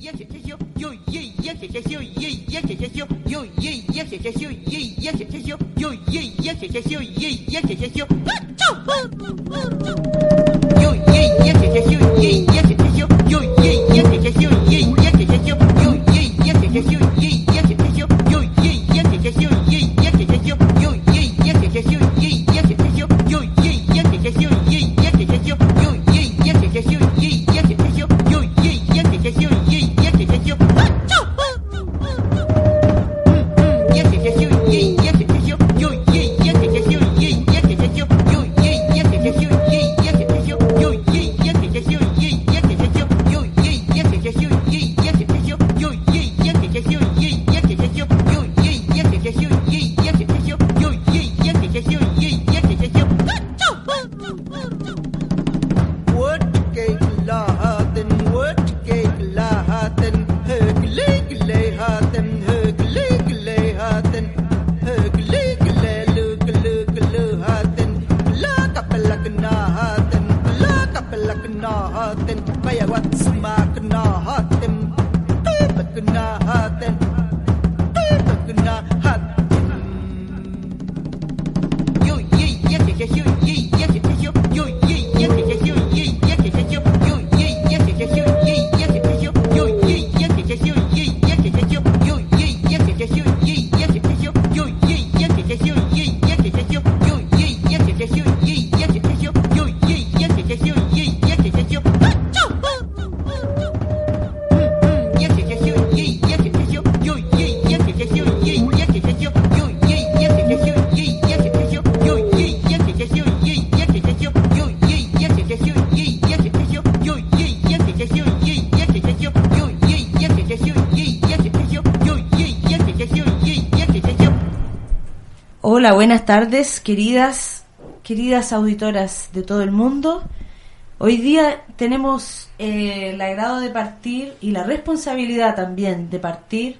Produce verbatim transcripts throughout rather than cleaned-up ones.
Hola, buenas tardes, queridas, queridas auditoras de todo el mundo. Hoy día tenemos eh, el agrado de partir y la responsabilidad también de partir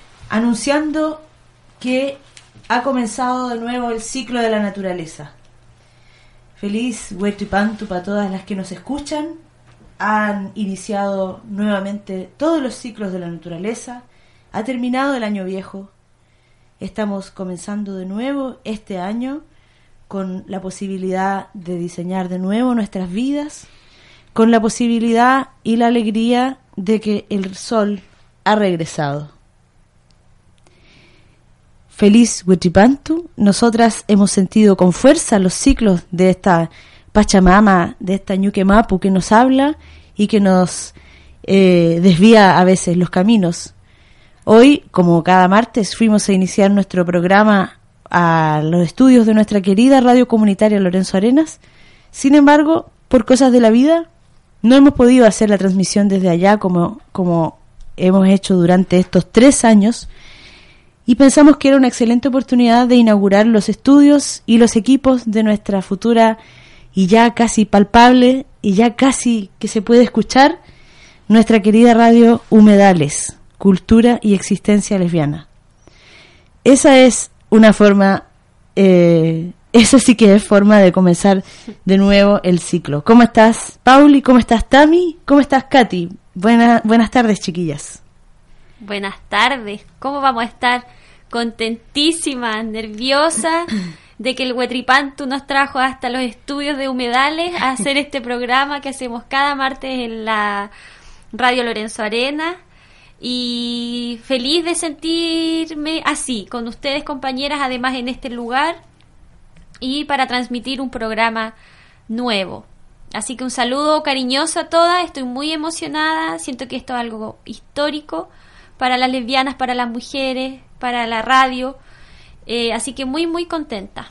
anunciando que ha comenzado de nuevo el ciclo de la naturaleza. Feliz Huetripantu para todas las que nos escuchan. Han iniciado nuevamente todos los ciclos de la naturaleza. Ha terminado el año viejo. Estamos comenzando de nuevo este año con la posibilidad de diseñar de nuevo nuestras vidas, con la posibilidad y la alegría de que el sol ha regresado. Feliz Huetripantu, nosotras hemos sentido con fuerza los ciclos de esta Pachamama, de esta Ñuque Mapu que nos habla y que nos eh, desvía a veces los caminos. Hoy, como cada martes, fuimos a iniciar nuestro programa a los estudios de nuestra querida radio comunitaria Lorenzo Arenas. Sin embargo, por cosas de la vida, no hemos podido hacer la transmisión desde allá como, como hemos hecho durante estos tres años y pensamos que era una excelente oportunidad de inaugurar los estudios y los equipos de nuestra futura y ya casi palpable y ya casi que se puede escuchar nuestra querida radio Humedales, Cultura y Existencia Lesbiana. Esa es una forma, eh, esa sí que es forma de comenzar de nuevo el ciclo. ¿Cómo estás, Pauli? ¿Cómo estás, Tami? ¿Cómo estás, Katy? Buena, buenas tardes, chiquillas. Buenas tardes. ¿Cómo vamos a estar? Contentísima, nerviosa de que el Huetripantu nos trajo hasta los estudios de Humedales a hacer este programa que hacemos cada martes en la radio Lorenzo Arenas. Y feliz de sentirme así, con ustedes, compañeras, además en este lugar, y para transmitir un programa nuevo. Así que un saludo cariñoso a todas, estoy muy emocionada, siento que esto es algo histórico para las lesbianas, para las mujeres, para la radio, eh, así que muy, muy contenta.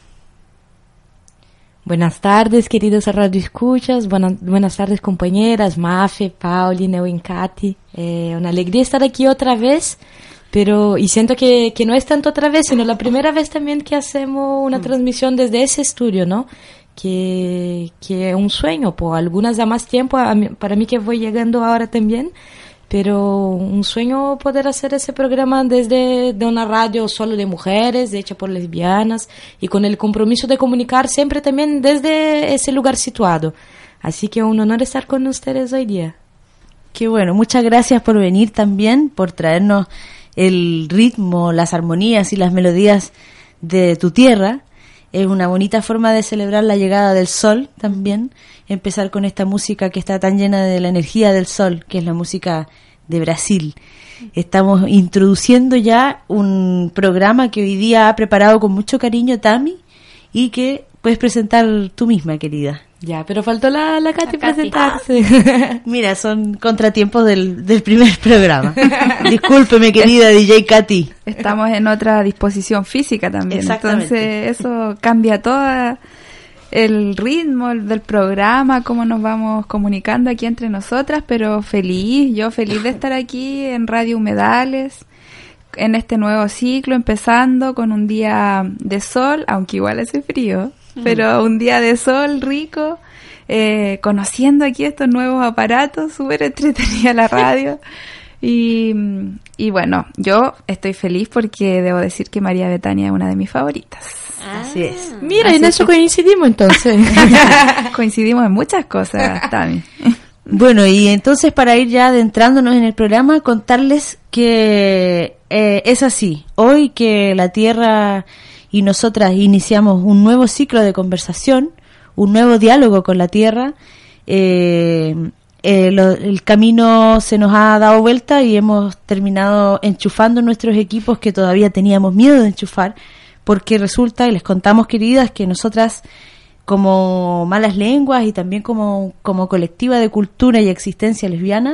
Buenas tardes, queridos radioescuchas, buenas, buenas tardes, compañeras, Mafe, Pauli, Neuwen, Katy. Eh, una alegría estar aquí otra vez, pero y siento que, que no es tanto otra vez, sino la primera vez también que hacemos una mm. transmisión desde ese estudio, ¿no? Que, que es un sueño, por algunas da más tiempo, a mí, para mí que voy llegando ahora también, pero un sueño poder hacer ese programa desde de una radio solo de mujeres, hecha por lesbianas, y con el compromiso de comunicar siempre también desde ese lugar situado. Así que un honor estar con ustedes hoy día. Qué bueno, muchas gracias por venir también, por traernos el ritmo, las armonías y las melodías de tu tierra. Es una bonita forma de celebrar la llegada del sol también, empezar con esta música que está tan llena de la energía del sol, que es la música de Brasil. Estamos introduciendo ya un programa que hoy día ha preparado con mucho cariño Tami y que puedes presentar tú misma, querida. Ya, pero faltó la, la Katy La Katy. presentarse. Mira, son contratiempos del, del primer programa. Discúlpeme, querida D J Katy. Estamos en otra disposición física también, Exactamente. entonces eso cambia todo el ritmo del programa, cómo nos vamos comunicando aquí entre nosotras, pero feliz, yo feliz de estar aquí en Radio Humedales, en este nuevo ciclo, empezando con un día de sol, aunque igual hace frío, mm. pero un día de sol rico, eh, conociendo aquí estos nuevos aparatos, súper entretenida la radio. Y, y bueno, yo estoy feliz porque debo decir que María Betania es una de mis favoritas. Ah. Así es. Mira, Así en eso que- coincidimos entonces. Coincidimos en muchas cosas, Tami. Bueno, y entonces para ir ya adentrándonos en el programa, contarles que eh, es así. Hoy que la Tierra y nosotras iniciamos un nuevo ciclo de conversación, un nuevo diálogo con la Tierra, eh, eh, lo- el camino se nos ha dado vuelta y hemos terminado enchufando nuestros equipos que todavía teníamos miedo de enchufar, porque resulta, y les contamos, queridas, que nosotras como Malas Lenguas y también como, como colectiva de cultura y existencia lesbiana,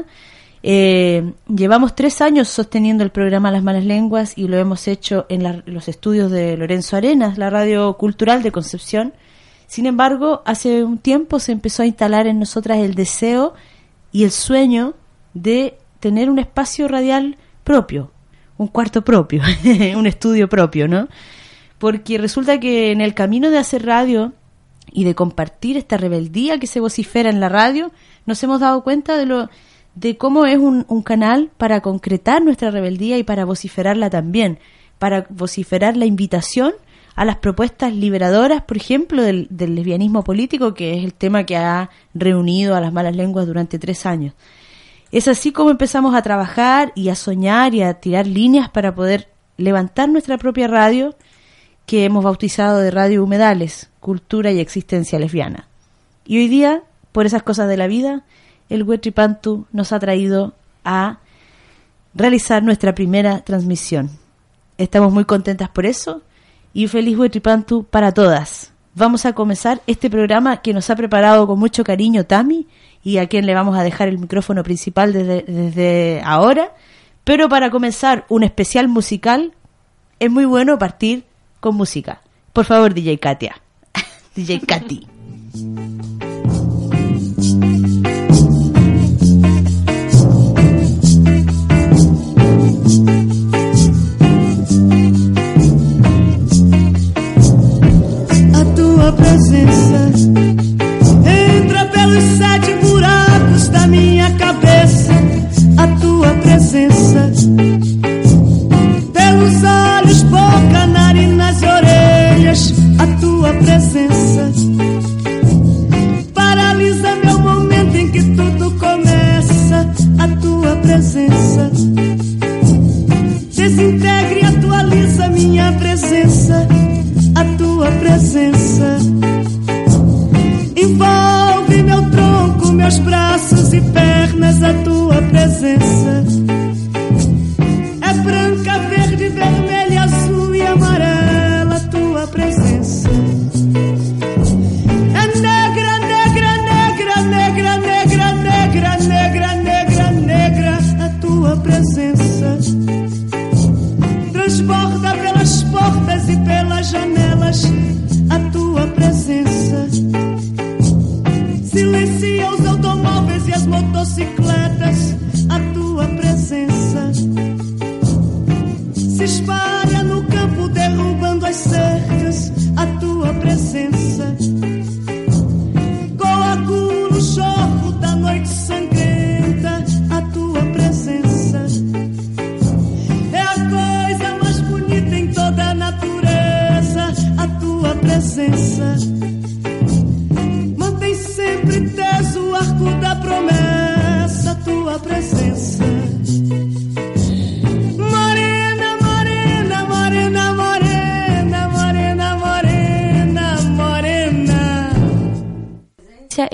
eh, llevamos tres años sosteniendo el programa Las Malas Lenguas y lo hemos hecho en la- los estudios de Lorenzo Arenas, la radio cultural de Concepción. Sin embargo, hace un tiempo se empezó a instalar en nosotras el deseo y el sueño de tener un espacio radial propio, un cuarto propio, un estudio propio, ¿no? Porque resulta que en el camino de hacer radio y de compartir esta rebeldía que se vocifera en la radio, nos hemos dado cuenta de lo de cómo es un, un canal para concretar nuestra rebeldía y para vociferarla también, para vociferar la invitación a las propuestas liberadoras, por ejemplo, del, del lesbianismo político, que es el tema que ha reunido a las Malas Lenguas durante tres años. Es así como empezamos a trabajar y a soñar y a tirar líneas para poder levantar nuestra propia radio, que hemos bautizado de Radio Humedales, Cultura y Existencia Lesbiana. Y hoy día, por esas cosas de la vida, el Huetripantu nos ha traído a realizar nuestra primera transmisión. Estamos muy contentas por eso y feliz Huetripantu para todas. Vamos a comenzar este programa que nos ha preparado con mucho cariño Tami y a quien le vamos a dejar el micrófono principal desde, desde ahora. Pero para comenzar un especial musical es muy bueno partir con música. Por favor, D J Katia. D J Katy. A tua presença entra pelos sete buracos da minha cabeça. A tua presença pelos olhos, boca, narinas e orelhas. A tua presença paralisa meu momento em que tudo começa. A tua presença desintegra e atualiza minha presença. A tua presença envolve meu tronco, meus braços e pernas. A tua presença é branca, verde, vermelha, azul e amarela. A tua presença é negra, negra, negra, negra, negra, negra, negra, negra, negra. A tua presença transborda pelas portas e pelas janelas. A tua presença silencia os automóveis e as motocicletas. A tua presença se espalha no campo derrubando as cercas. A tua presença coagula o chorro da noite sangrenta. A tua presença é a coisa mais bonita em toda a natureza. A tua presença mantém sempre teso o arco da promessa. A tua presença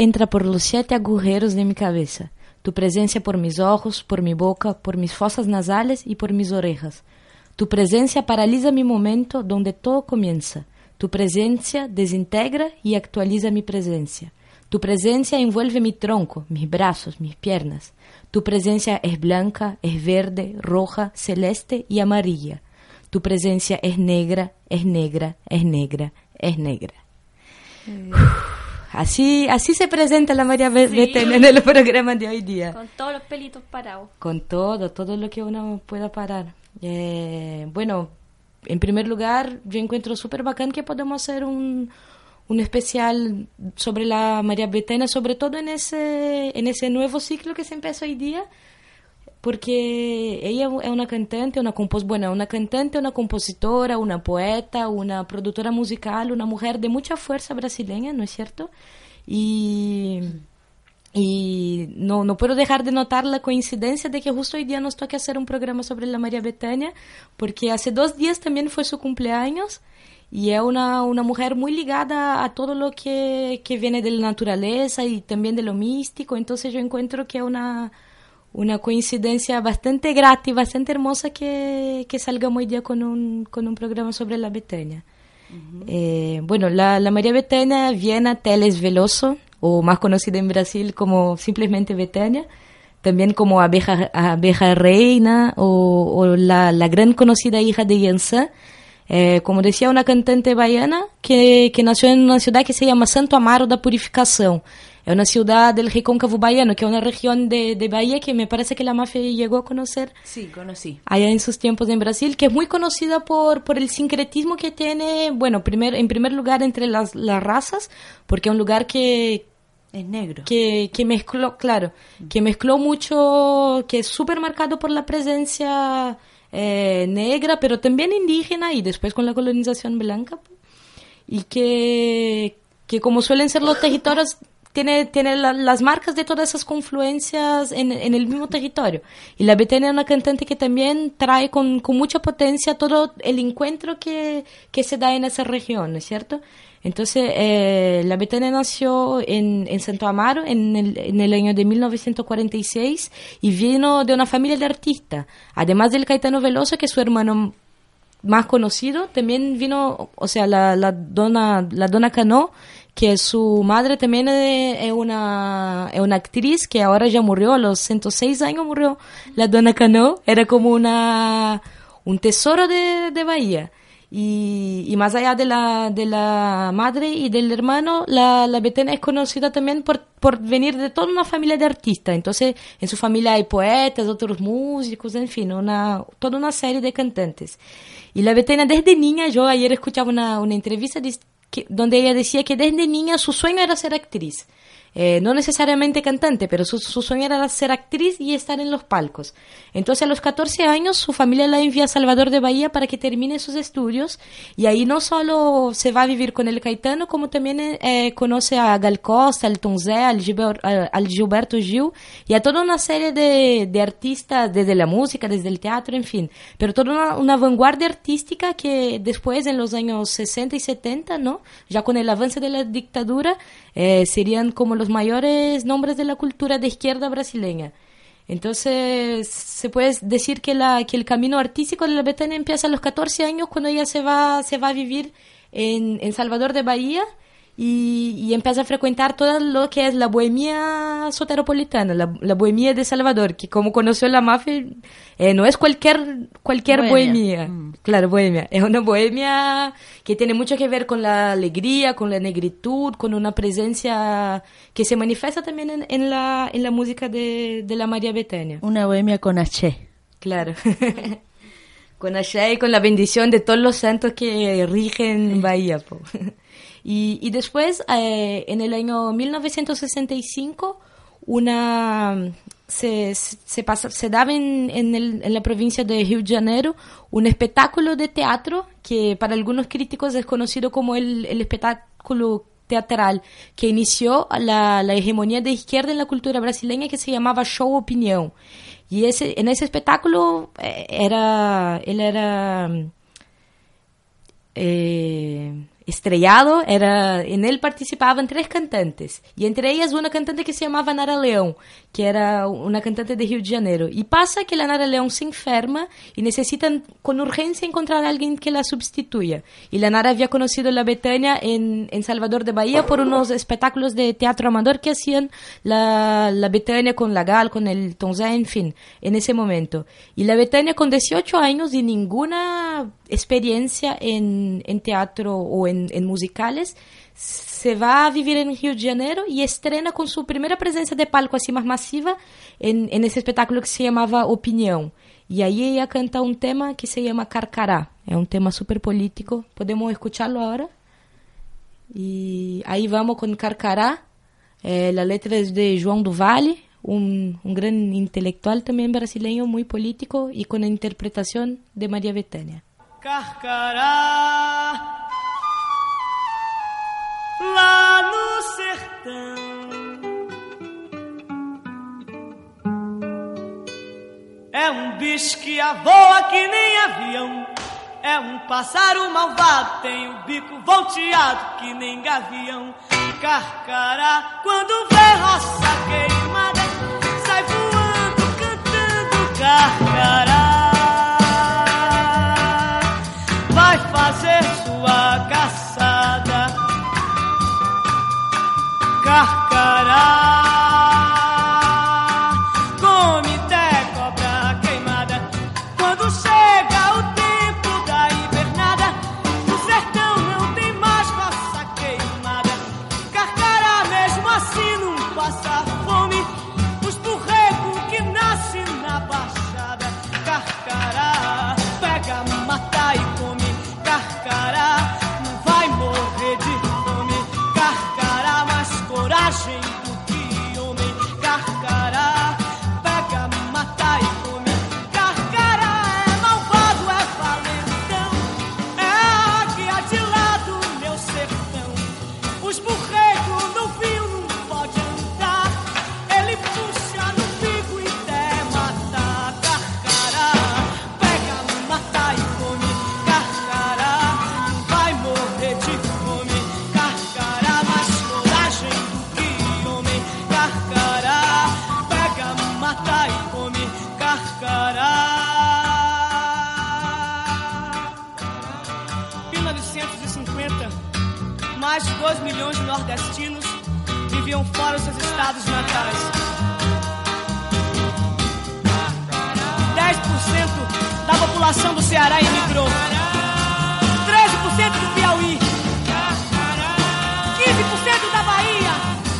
entra por los siete agujeros de mi cabeza. Tu presencia por mis ojos, por mi boca, por mis fosas nasales y por mis orejas. Tu presencia paraliza mi momento donde todo comienza. Tu presencia desintegra y actualiza mi presencia. Tu presencia envuelve mi tronco, mis brazos, mis piernas. Tu presencia es blanca, es verde, roja, celeste y amarilla. Tu presencia es negra, es negra, es negra, es negra. Mm. Así, así se presenta la María sí. Betena en el programa de hoy día. Con todos los pelitos parados. Con todo, todo lo que uno pueda parar. Eh, bueno, en primer lugar, yo encuentro súper bacán que podemos hacer un, un especial sobre la María Betena, sobre todo en ese, en ese nuevo ciclo que se empieza hoy día, porque ella es una cantante, una compos bueno, una cantante, una compositora, una poeta, una productora musical, una mujer de mucha fuerza brasileña, ¿no es cierto? Y, y no, no puedo dejar de notar la coincidencia de que justo hoy día nos toque hacer un programa sobre la María Betena, porque hace dos días también fue su cumpleaños, y es una, una mujer muy ligada a todo lo que, que viene de la naturaleza y también de lo místico, entonces yo encuentro que es una... una coincidencia bastante grata y bastante hermosa que, que salgamos hoy día con un, con un programa sobre la Betena. Uh-huh. Eh, bueno, la, la María Betena Viana Teles Veloso, o más conocida en Brasil como simplemente Betena, también como abeja, abeja reina, o, o la, la gran conocida hija de Yansan, eh, como decía, una cantante baiana que, que nació en una ciudad que se llama Santo Amaro da Purificación. Es una ciudad del Recóncavo Baiano, que es una región de, de Bahía que me parece que la mafia llegó a conocer. Sí, conocí. Allá en sus tiempos en Brasil, que es muy conocida por, por el sincretismo que tiene, bueno, primer, en primer lugar entre las, las razas, porque es un lugar que... Es negro. Que, que mezcló, claro, que mezcló mucho, que es súper marcado por la presencia eh, negra, pero también indígena, y después con la colonización blanca, y que, que como suelen ser los territorios... Tiene, tiene la, las marcas de todas esas confluencias en, en el mismo territorio. Y la Betena es una cantante que también trae con, con mucha potencia todo el encuentro que, que se da en esa región, ¿no es cierto? Entonces, eh, la Betena nació en, en Santo Amaro en el, en el año de mil novecientos cuarenta y seis y vino de una familia de artistas. Además del Caetano Veloso, que es su hermano más conocido, también vino, o sea, la, la dona, la dona Cano, que su madre también es una, es una actriz que ahora ya murió, a los ciento seis años murió la dona Cano, era como una, un tesoro de, de Bahía. Y, y más allá de la, de la madre y del hermano, la, la Betena es conocida también por, por venir de toda una familia de artistas. Entonces, en su familia hay poetas, otros músicos, en fin, una, toda una serie de cantantes. Y la Betena desde niña, yo ayer escuchaba una, una entrevista de, que, donde ella decía que desde niña su sueño era ser actriz. Eh, no necesariamente cantante, pero su, su sueño era ser actriz y estar en los palcos. Entonces a los catorce años su familia la envía a Salvador de Bahía para que termine sus estudios, y ahí no solo se va a vivir con el Caetano, como también eh, conoce a Gal Costa, al Tom Zé, al, Gilber, al Gilberto Gil y a toda una serie de, de artistas, desde la música, desde el teatro, en fin, pero toda una, una vanguardia artística que después en los años sesenta y setenta, ¿no? Ya con el avance de la dictadura, eh, serían como los mayores nombres de la cultura de izquierda brasileña. Entonces se puede decir que, la, que el camino artístico de la Betena empieza a los catorce años, cuando ella se va, se va a vivir en, en Salvador de Bahía y, y empieza a frecuentar todo lo que es la bohemia soteropolitana, la, la bohemia de Salvador, que como conoció la mafia, eh, no es cualquier, cualquier bohemia. bohemia. Mm. Claro, bohemia. Es una bohemia que tiene mucho que ver con la alegría, con la negritud, con una presencia que se manifiesta también en, en, la, en la música de, de la María Betena. Una bohemia con H. Claro. Con H y con la bendición de todos los santos que rigen Bahía, po. Y, y después, eh, en el año mil novecientos sesenta y cinco, una, se, se, pasa, se daba en, en, el, en la provincia de Río de Janeiro un espectáculo de teatro que para algunos críticos es conocido como el, el espectáculo teatral que inició la, la hegemonía de izquierda en la cultura brasileña, que se llamaba Show Opinión. Y ese, en ese espectáculo eh, era, él era... Eh, estrellado, era, en él participaban tres cantantes, y entre ellas una cantante que se llamaba Nara Leão, que era una cantante de Rio de Janeiro. Y pasa que la Nara Leão se enferma y necesitan con urgencia encontrar a alguien que la sustituya. Y la Nara había conocido la Betânia en, en Salvador de Bahía por unos espectáculos de teatro amador que hacían la, la Betânia con la Gal, con el Tom Zé, en fin, en ese momento. Y la Betânia con dieciocho años y ninguna experiencia en, en teatro o en, en musicales, se va a vivir en Rio de Janeiro y estrena con su primera presencia de palco así más masiva en, en ese espectáculo que se llamaba Opinión. Y ahí ella canta un tema que se llama Carcará. Es un tema súper político. ¿Podemos escucharlo ahora? Y ahí vamos con Carcará. Eh, la letra es de João do Valle, un, un gran intelectual también brasileño, muy político, y con la interpretación de María Betânia. Carcará, lá no sertão, é um bicho que voa que nem avião, é um pássaro malvado, tem o bico volteado que nem gavião. Carcará, quando vê roça queimada, sai voando, cantando carcará. Vai fazer sua caçada, carcará. Come até cobra queimada. Quando chega o tempo da invernada, no sertão não tem mais roça queimada. Carcará mesmo assim não passa fome. Os borregos que nascem na baixada, carcará pega, mata e come. Carcará não vai morrer de fome. Carcará mais coragem do que homem. Carcará pega, mata e come. Carcará é malvado, é valentão, é a águia de lá do meu sertão. Os borregos no fio não pode andar, ele puxa no figo e até matar. Carcará pega, mata e come. Carcará não vai morrer de fome. Carcará mais coragem do que homem. Carcará pega, mata e come. Carcará. Em mil novecentos e cinquenta, mais de dois milhões de nordestinos viviam fora dos seus estados natais. dez por cento da população do Ceará emigrou. treze por cento do Piauí. quinze por cento da Bahia.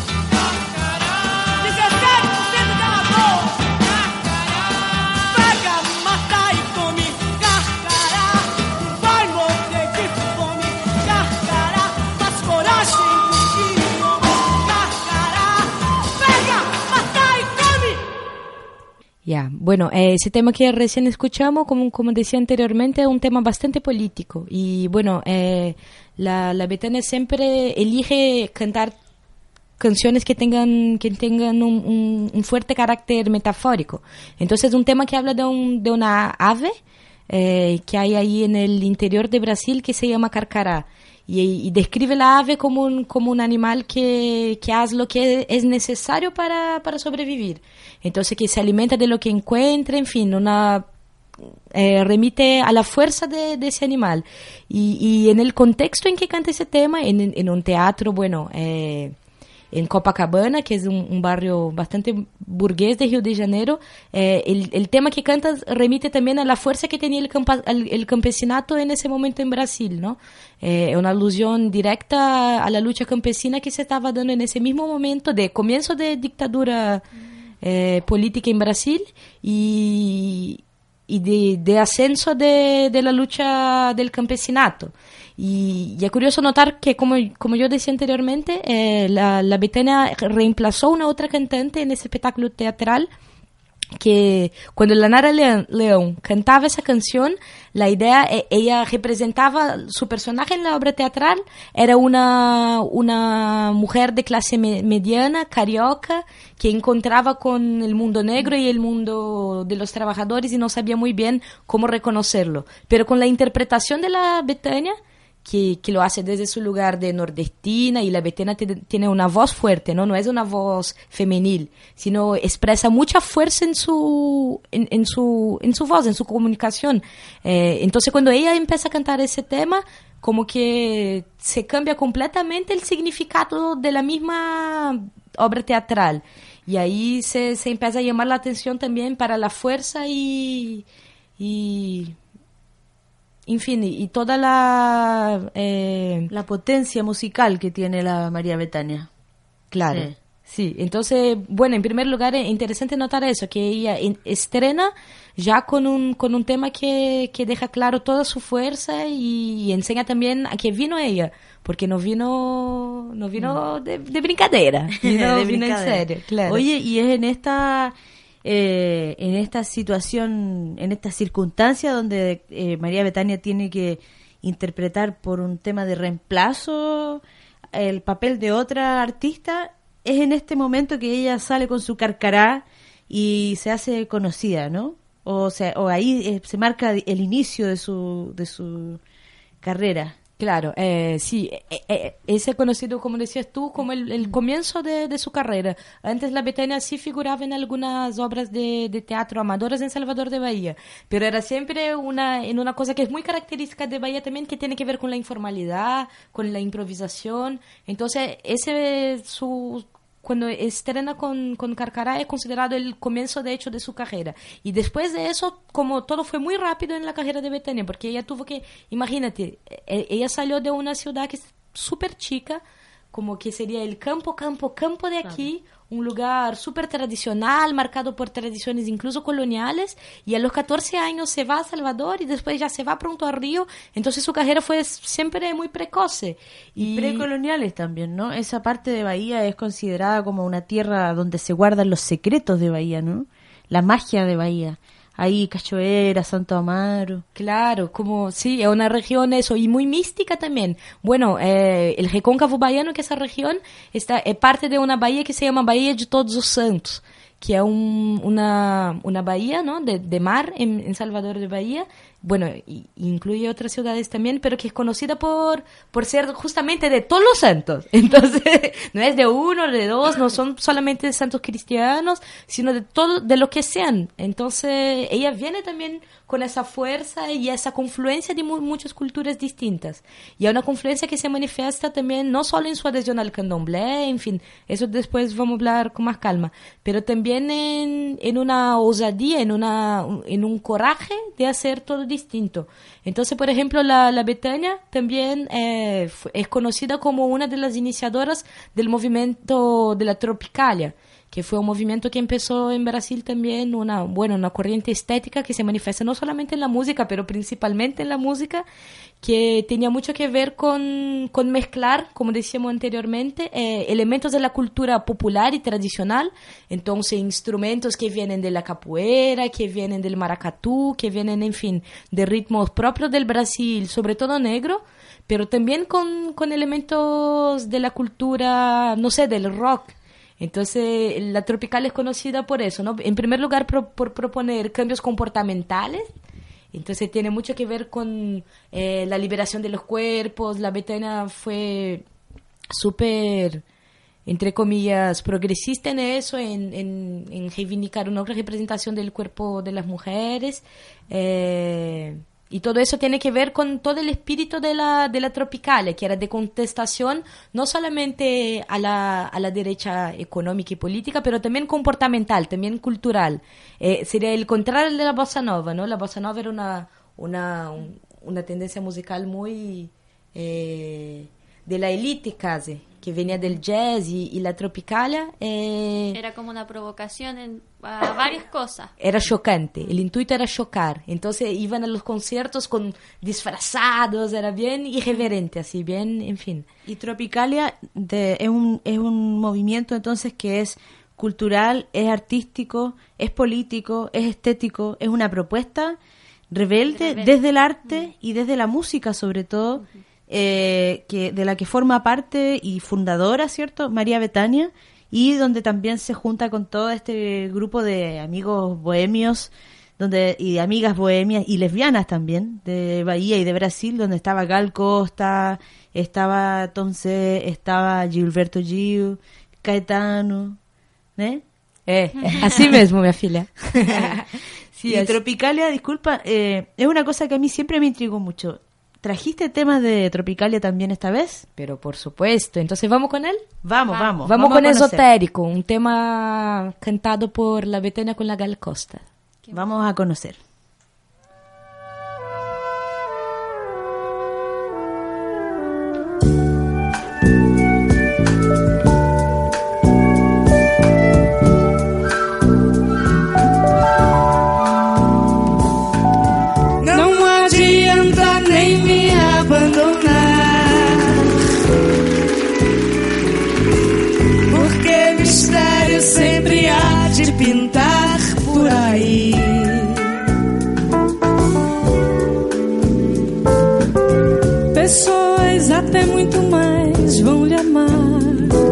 dezessete por cento da Alagoas. Pega, mata e come. Carcará não vai morrer de fome. Carcará faz coragem do que homem. Carcará pega, mata e come. Ya, bueno, eh, ese tema que recién escuchamos, como, como decía anteriormente, es un tema bastante político. Y bueno, eh, la, la Betânia siempre elige cantar canciones que tengan que tengan un, un, un fuerte carácter metafórico. Entonces es un tema que habla de, un, de una ave eh, que hay ahí en el interior de Brasil que se llama carcará. Y, y describe la ave como un, como un animal que, que hace lo que es necesario para, para sobrevivir. Entonces que se alimenta de lo que encuentra, en fin, una... Eh, remite a la fuerza de, de ese animal. Y, y en el contexto en que canta ese tema, en, en un teatro, bueno, eh, en Copacabana, que es un, un barrio bastante burgués de Rio de Janeiro, eh, el, el tema que canta remite también a la fuerza que tenía el, campa, el, el campesinato en ese momento en Brasil, ¿no? Eh, una alusión directa a la lucha campesina que se estaba dando en ese mismo momento de comienzo de dictadura eh, política en Brasil y... y de, de ascenso de, de la lucha del campesinato. Y, y es curioso notar que, como, como yo decía anteriormente, eh, la, la Betânia reemplazó una otra cantante en ese espectáculo teatral que cuando la Nara Leão cantaba esa canción, la idea, ella representaba, su personaje en la obra teatral era una, una mujer de clase me, mediana, carioca, que encontraba con el mundo negro y el mundo de los trabajadores y no sabía muy bien cómo reconocerlo. Pero con la interpretación de la Betânia, que, que lo hace desde su lugar de nordestina, y la Betania te, tiene una voz fuerte, ¿no? No es una voz femenil, sino expresa mucha fuerza en su, en, en su, en su voz, en su comunicación. Eh, entonces cuando ella empieza a cantar ese tema, como que se cambia completamente el significado de la misma obra teatral. Y ahí se, se empieza a llamar la atención también para la fuerza y... y en fin, y toda la... Eh, la potencia musical que tiene la María Betania. Claro, sí. sí. Entonces, bueno, en primer lugar es interesante notar eso, que ella en, estrena ya con un, con un tema que, que deja claro toda su fuerza y, y enseña también a qué vino ella, porque no vino no vino de, de brincadeira, vino, de vino en serio, claro. Oye, y es en esta... Eh, en esta situación, en esta circunstancia donde eh, María Betania tiene que interpretar por un tema de reemplazo el papel de otra artista, es en este momento que ella sale con su carcará y se hace conocida, ¿no? O sea, o ahí eh, se marca el inicio de su de su carrera. Claro, eh, sí, eh, eh, ese conocido, como decías tú, como el, el comienzo de, de su carrera. Antes la Betania sí figuraba en algunas obras de, de teatro amadoras en Salvador de Bahía, pero era siempre una, en una cosa que es muy característica de Bahía también, que tiene que ver con la informalidad, con la improvisación. Entonces, ese su... cuando estrena con, con Carcará es considerado el comienzo, de hecho, de su carrera. Y después de eso, como todo fue muy rápido en la carrera de Betania, porque ella tuvo que, imagínate, ella salió de una ciudad que es súper chica, como que sería el campo, campo, campo de aquí, claro. Un lugar súper tradicional, marcado por tradiciones incluso coloniales, y a los catorce años se va a Salvador y después ya se va pronto a Río, entonces su carrera fue siempre muy precoce. Y, y precoloniales también, ¿no? Esa parte de Bahía es considerada como una tierra donde se guardan los secretos de Bahía, ¿no? La magia de Bahía. Ahí, Cachoeira, Santo Amaro. Claro, como, sí, es una región eso, y muy mística también. Bueno, eh, el Recóncavo Baiano, que esa región, está, es parte de una bahía que se llama Bahía de Todos los Santos, que es un, una, una bahía, ¿no?, de, de mar en, en Salvador de Bahía. Bueno, y, incluye otras ciudades también, pero que es conocida por, por ser justamente de todos los santos. Entonces, no es de uno, de dos, no son solamente de santos cristianos, sino de todo, de lo que sean. Entonces, ella viene también con esa fuerza y esa confluencia de mu- muchas culturas distintas. Y es una confluencia que se manifiesta también no solo en su adhesión al candomblé, en fin, eso después vamos a hablar con más calma, pero también en, en una osadía, en, una, en un coraje de hacer todo distinto. Entonces, por ejemplo, la, la Betania también eh, es conocida como una de las iniciadoras del movimiento de la Tropicalia, que fue un movimiento que empezó en Brasil también, una, bueno, una corriente estética que se manifiesta no solamente en la música, pero principalmente en la música, que tenía mucho que ver con, con mezclar, como decíamos anteriormente, eh, elementos de la cultura popular y tradicional, entonces instrumentos que vienen de la capoeira, que vienen del maracatú, que vienen, en fin, de ritmos propios del Brasil, sobre todo negro, pero también con, con elementos de la cultura, no sé, del rock. Entonces, la Tropical es conocida por eso, ¿no? En primer lugar, pro, por proponer cambios comportamentales. Entonces, tiene mucho que ver con eh, la liberación de los cuerpos. La Betania fue súper, entre comillas, progresista en eso, en, en, en reivindicar una representación del cuerpo de las mujeres. Eh... Y todo eso tiene que ver con todo el espíritu de la, de la Tropicalia, que era de contestación no solamente a la, a la derecha económica y política, pero también comportamental, también cultural. Eh, sería el contrario de la bossa nova, ¿no? La bossa nova era una, una, un, una tendencia musical muy eh, de la élite casi, que venía del jazz, y, y la Tropicalia... Eh, era como una provocación en, a varias cosas. Era chocante, el intuito era chocar. Entonces iban a los conciertos con disfrazados, era bien irreverente, así, bien, en fin. Y Tropicalia de, es, un, es un movimiento entonces que es cultural, es artístico, es político, es estético, es una propuesta rebelde, rebelde. desde el arte uh-huh. y desde la música sobre todo, uh-huh. Eh, que de la que forma parte y fundadora, ¿cierto?, María Betania, y donde también se junta con todo este grupo de amigos bohemios, donde y amigas bohemias y lesbianas también, de Bahía y de Brasil, donde estaba Gal Costa, estaba Tom C, estava Gilberto Gil, Caetano, né? É, assim mesmo, minha filha. Sí, y Tropicalia, disculpa, eh, es una cosa que a mí siempre me intrigó mucho. ¿Trajiste temas de Tropicalia también esta vez? Pero por supuesto. Entonces, ¿vamos con él? Vamos, vamos. Vamos, vamos con a conocer. Esotérico, un tema cantado por La Betania con la Gal Costa. Vamos a conocer. Pintar por aí. Pessoas até muito mais vão lhe amar,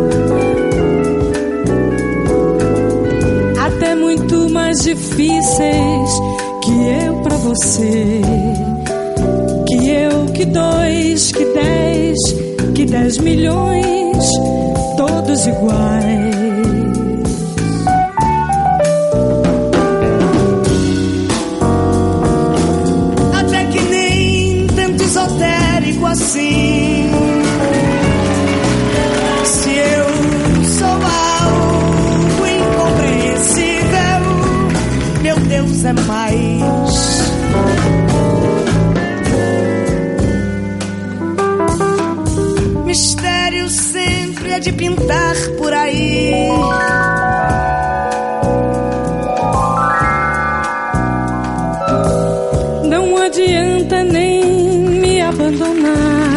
até muito mais difíceis que eu pra você, que eu, que dois, que dez, que dez milhões, todos iguais. Assim, se eu sou algo incompreensível, meu Deus é mais. Mistério sempre é de pintar por aí. Não adianta nem abandonar,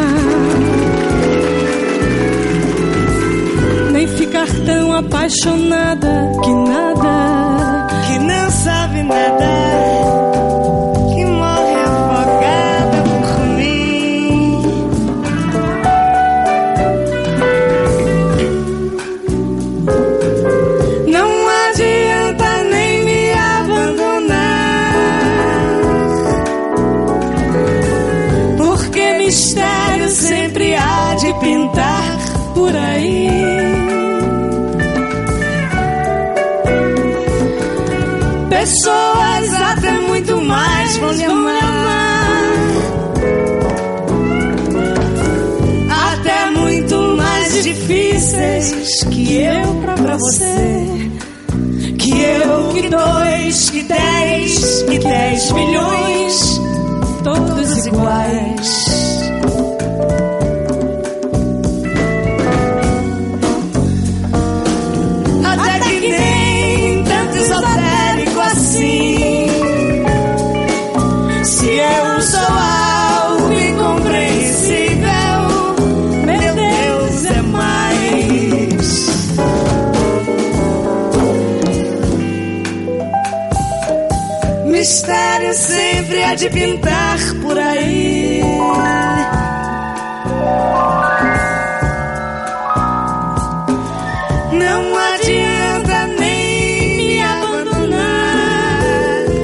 nem ficar tão apaixonada que nada, que não sabe nada, que morre afogada por mim. Não adianta nem me abandonar, porque mistério sempre há de pintar por aí. Pessoas até muito mais vão lhe amar, até muito mais difíceis que eu pra você, que eu, que dois, que dez, que dez milhões, todos iguais. Até que nem tanto esotérico assim, se eu sou algo incompreensível, meu Deus é mais. Mistério sempre é de pintar por aí. Não adianta nem me abandonar,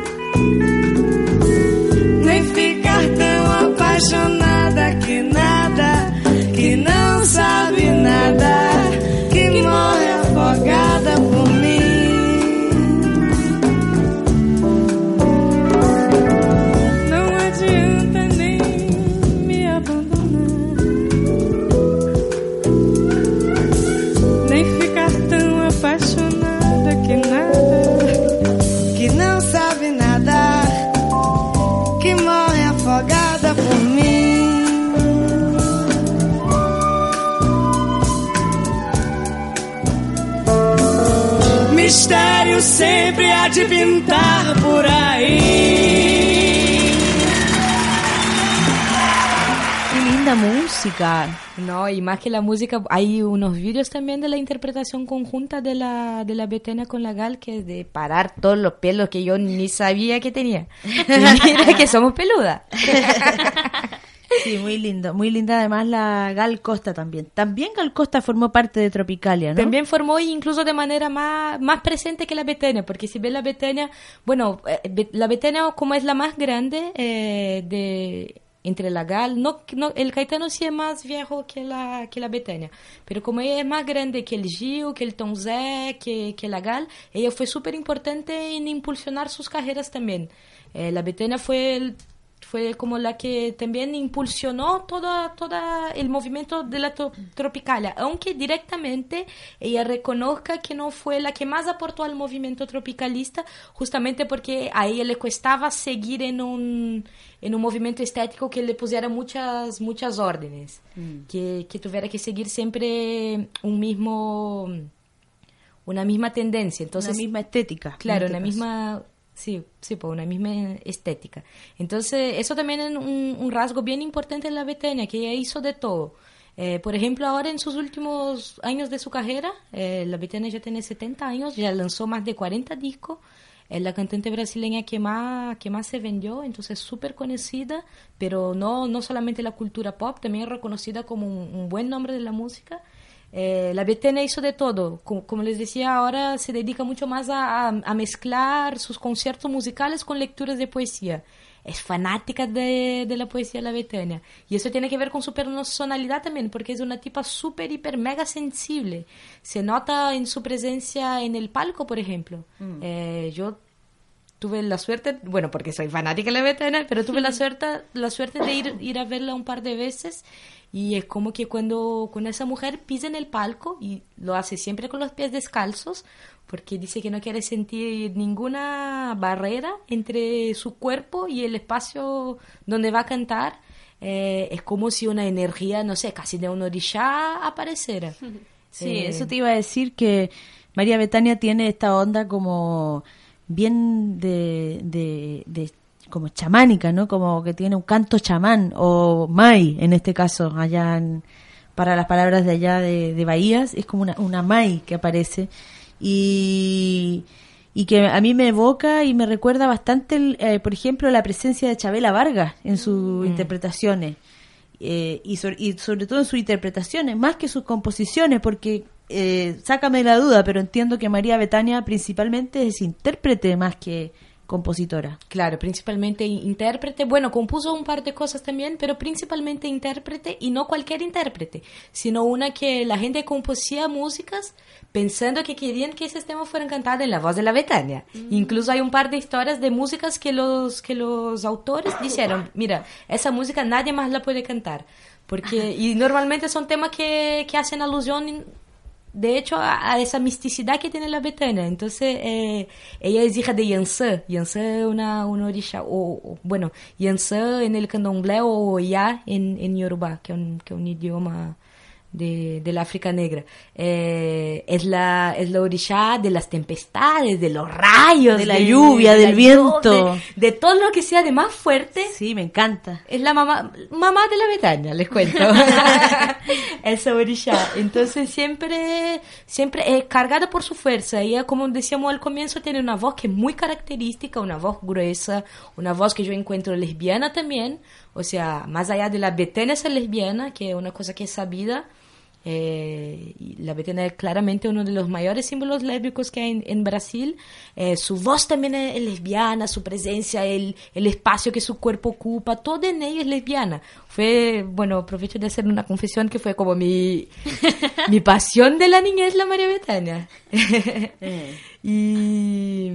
nem ficar tão apaixonada que nada, que não sabe nada, que morre afogada por mim. Apaixonada que nada, que não sabe nada, que morre afogada por mim. Mistério sempre há de pintar por aí. Qué linda música. No, y más que la música, hay unos vídeos también de la interpretación conjunta de la, de la Betania con la Gal, que es de parar todos los pelos que yo ni sabía que tenía. Y mira que somos peludas. Sí, muy lindo, muy linda además la Gal Costa también. También Gal Costa formó parte de Tropicalia, ¿no? También formó incluso de manera más, más presente que la Betania, porque si ves la Betania, bueno, eh, la Betania como es la más grande eh, de entre la Gal, no, no, el Caetano sí es más viejo que la, que la Betania, pero como ella es más grande que el Gil, que el Tom Zé, que, que la Gal, ella fue súper importante en impulsionar sus carreras también. Eh, la Betania fue el fue como la que también impulsionó todo, todo el movimiento de la to- Tropicalia, aunque directamente ella reconozca que no fue la que más aportó al movimiento tropicalista, justamente porque a ella le costaba seguir en un, en un movimiento estético que le pusiera muchas, muchas órdenes, mm. que, que tuviera que seguir siempre un mismo, una misma tendencia. Entonces, una misma estética. Claro, una misma... Sí, sí, por una misma estética. Entonces, eso también es un, un rasgo bien importante en la Betania, que ella hizo de todo. Eh, por ejemplo, ahora en sus últimos años de su carrera, eh, la Betania ya tiene setenta años, ya lanzó más de cuarenta discos, es la cantante brasileña que más, que más se vendió, entonces súper conocida, pero no, no solamente la cultura pop, también es reconocida como un, un buen nombre de la música. Eh, la Betania hizo de todo, como, como les decía, ahora se dedica mucho más a, a, a mezclar sus conciertos musicales con lecturas de poesía. Es fanática de, de la poesía la Betania, y eso tiene que ver con su personalidad también, porque es una tipa súper, hiper, mega sensible. Se nota en su presencia en el palco, por ejemplo. Mm. Eh, yo tuve la suerte, bueno, porque soy fanática de la Betania, pero tuve la suerte, la suerte de ir, ir a verla un par de veces. Y es como que cuando, cuando esa mujer pisa en el palco, y lo hace siempre con los pies descalzos, porque dice que no quiere sentir ninguna barrera entre su cuerpo y el espacio donde va a cantar, eh, es como si una energía, no sé, casi de un orishá apareciera. Sí, eh, eso te iba a decir, que María Betania tiene esta onda como bien de... de, de como chamánica, ¿no? Como que tiene un canto chamán, o mai, en este caso, allá en, para las palabras de allá de, de Bahías, es como una, una mai que aparece, y, y que a mí me evoca y me recuerda bastante, el, eh, por ejemplo, la presencia de Chabela Vargas en sus mm. interpretaciones, eh, y, so, y sobre todo en sus interpretaciones, más que sus composiciones, porque eh, sácame la duda, pero entiendo que María Betania principalmente es intérprete más que compositora. Claro, principalmente intérprete. Bueno, compuso un par de cosas también, pero principalmente intérprete, y no cualquier intérprete, sino una que la gente composía músicas pensando que querían que esos temas fueran cantados en la voz de la Betania. Mm. Incluso hay un par de historias de músicas que los, que los autores dijeron, mira, esa música nadie más la puede cantar, porque y normalmente son temas que, que hacen alusión de hecho a, a esa misticidad que tiene la Betania. Entonces eh, ella es hija de Yansé. Yansé es una, una orixá, o, o, bueno, Yansé en el candomblé, o Ya en, en Yoruba, que es un, que es un idioma de, de la África negra. Eh, es la es la orixá de las tempestades, de los rayos, de la de, lluvia, de del la viento, de, de todo lo que sea de más fuerte. Sí, me encanta. Es la mamá mamá de la Betania, les cuento. Esa orixá. Entonces siempre siempre es cargada por su fuerza. Ella, como decíamos al comienzo, tiene una voz que es muy característica, una voz gruesa, una voz que yo encuentro lesbiana también. O sea, más allá de la Betania ser lesbiana, que es una cosa que es sabida, eh, la Betania es claramente uno de los mayores símbolos lésbicos que hay en, en Brasil. Eh, su voz también es lesbiana, su presencia, el, el espacio que su cuerpo ocupa, todo en ella es lesbiana. Fue, bueno, aprovecho de hacer una confesión que fue como mi, mi pasión de la niñez, la María Betania. y...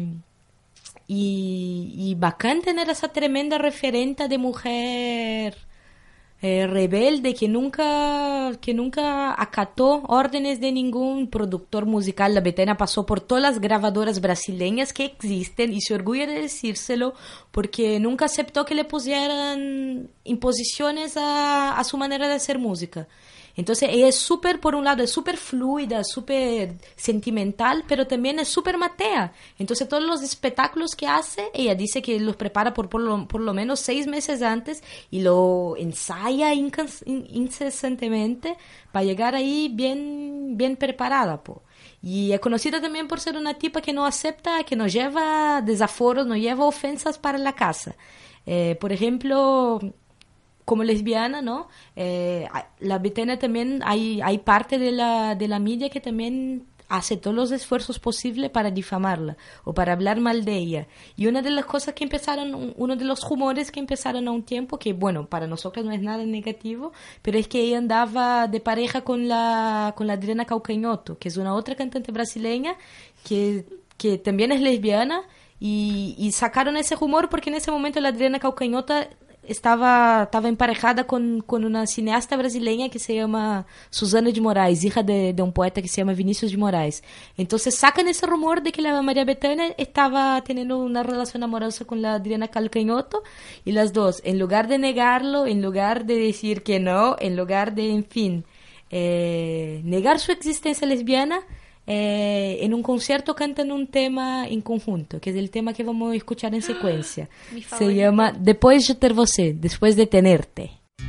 Y, y bacán tener esa tremenda referente de mujer eh, rebelde que nunca, que nunca acató órdenes de ningún productor musical. La Betania pasó por todas las grabadoras brasileñas que existen y se orgulla de decírselo, porque nunca aceptó que le pusieran imposiciones a, a su manera de hacer música. Entonces ella es súper, por un lado, es súper fluida, súper sentimental, pero también es súper matea. Entonces todos los espectáculos que hace, ella dice que los prepara por, por, lo, por lo menos seis meses antes y lo ensaya incans- incesantemente para llegar ahí bien, bien preparada, po. Y es conocida también por ser una tipa que no acepta, que no lleva desaforos, no lleva ofensas para la casa. Eh, por ejemplo... como lesbiana, ¿no? Eh, la Betania también, hay, hay parte de la, de la media que también hace todos los esfuerzos posibles para difamarla o para hablar mal de ella. Y una de las cosas que empezaron, uno de los rumores que empezaron a un tiempo, que bueno, para nosotros no es nada negativo, pero es que ella andaba de pareja con la, con la Adriana Calcanhoto, que es una otra cantante brasileña que, que también es lesbiana, y, y sacaron ese rumor porque en ese momento la Adriana Calcanhoto estaba, estaba emparejada con, con una cineasta brasileña que se llama Susana de Moraes, hija de, de un poeta que se llama Vinícius de Moraes. Entonces sacan ese rumor de que la María Bethânia estaba teniendo una relación amorosa con la Adriana Calcanhoto, y las dos, en lugar de negarlo, en lugar de decir que no, en lugar de, en fin, eh, negar su existencia lesbiana, Eh, en un concierto cantan un tema en conjunto, que es el tema que vamos a escuchar en secuencia. Se llama Depois de ter você, después de tenerte.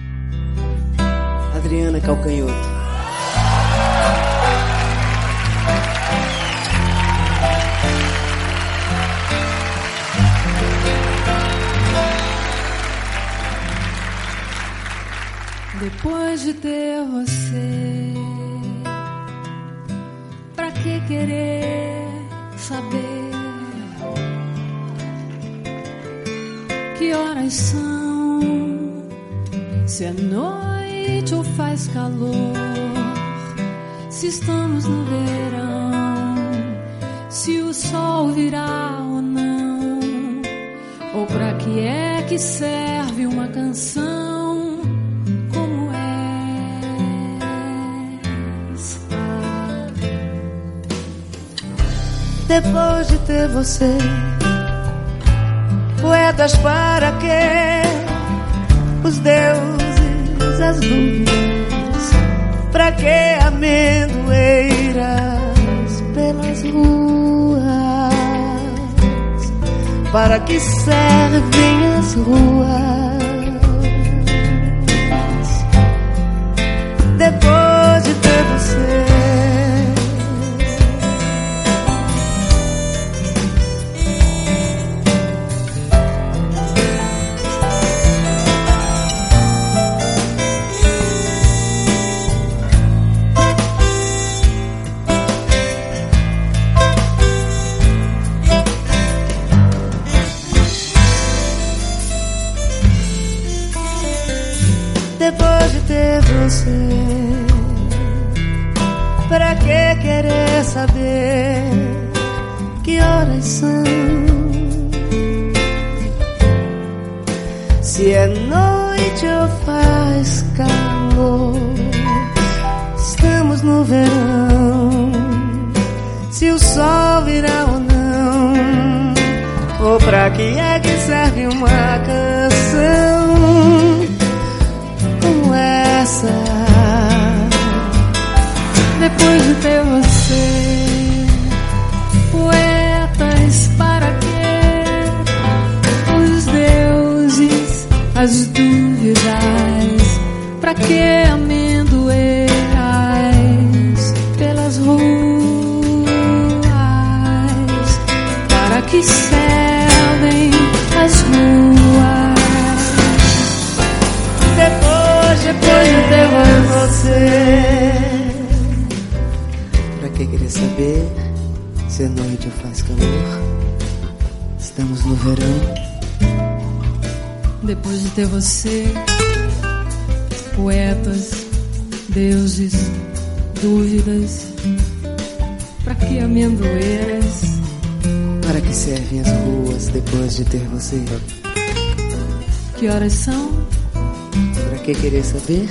Adriana Calcanhoto. Depois de ter você, pra que querer saber que horas são? Se é noite ou faz calor? Se estamos no verão? Se o sol virá ou não? Ou pra que é que serve uma canção? Depois de ter você, poetas para quê? Os deuses, as dúvidas, pra que amendoeiras pelas ruas? Para que servem as ruas? Depois de ter você, depois de ter você, pra que querer saber que horas são? Se é noite ou faz calor? Estamos no verão? Se o sol virá ou não? Ou pra que é que serve uma canção como essa? Depois de ter você, poetas para quê? Os deuses, as dúvidas, pra que amendoeiras pelas ruas? Para que servem as ruas? Depois de ter você, pra que querer saber se é noite ou faz calor? Estamos no verão. Depois de ter você, poetas, deuses, dúvidas, pra que amendoeiras? Para que servem as ruas depois de ter você? Que horas são? Pra que querer saber?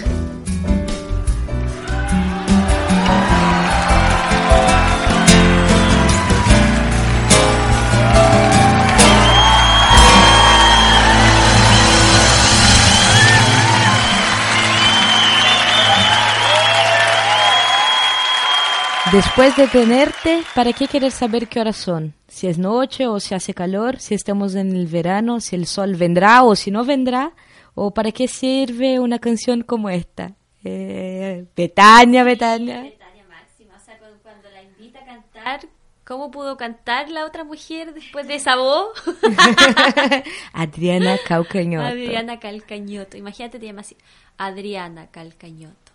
Después de tenerte, ¿para qué querer saber qué horas son? Si es noche o si hace calor, si estamos en el verano, si el sol vendrá o si no vendrá, o para qué sirve una canción como esta. Eh, Betania, Betania. Betania máxima, o sea, cuando, cuando la invita a cantar, ¿Cómo pudo cantar la otra mujer después de esa voz? Adriana Calcañoto. Adriana Calcañoto. Imagínate, te llamas así. Adriana Calcañoto.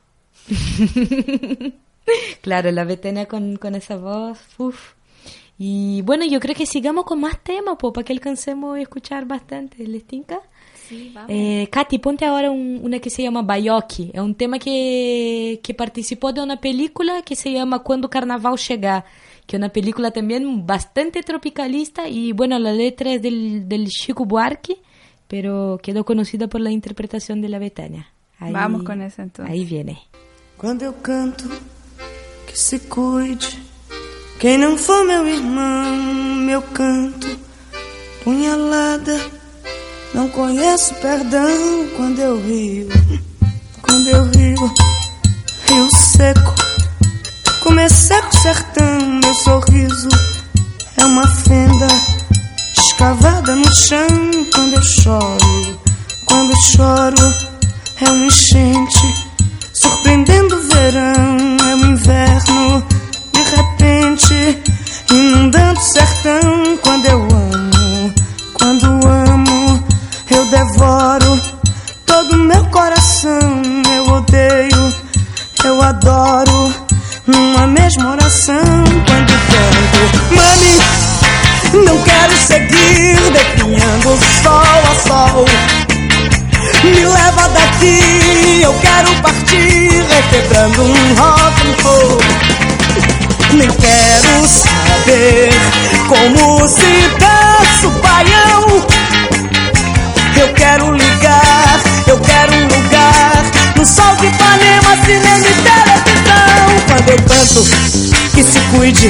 Claro, la Betania con, con esa voz. Uf. Y bueno, yo creo que sigamos con más temas, po, para que alcancemos a escuchar bastante. ¿Les tinca? Sí, vamos. Eh, Katy, ponte ahora un, una que se llama Baioque. É um tema que, que participou de uma película que se llama Quando o Carnaval Chegar, que é uma película também bastante tropicalista y bueno, la letra es del, del Chico Buarque, pero quedó conocida por la interpretación de la Betania. Aí, Vamos con essa entonces. Aí viene. Quando eu canto, que se cuide. Quem não for meu irmão, meu canto, punhalada. Não conheço perdão quando eu rio. Quando eu rio, rio seco. Como é seco o sertão, meu sorriso é uma fenda escavada no chão. Quando eu choro, quando choro, é uma enchente surpreendendo o verão. É o inverno, de repente, inundando o sertão. Quando eu amo, quando amo, eu devoro todo o meu coração. Eu odeio, eu adoro, numa mesma oração. Quando canto, mami, não quero seguir definhando sol a sol. Me leva daqui, eu quero partir, requebrando um rock and roll. Nem quero saber como se dança o baião. Eu quero ligar, eu quero um lugar no sol de Ipanema, cinema e televisão. Quando eu canto, que se cuide.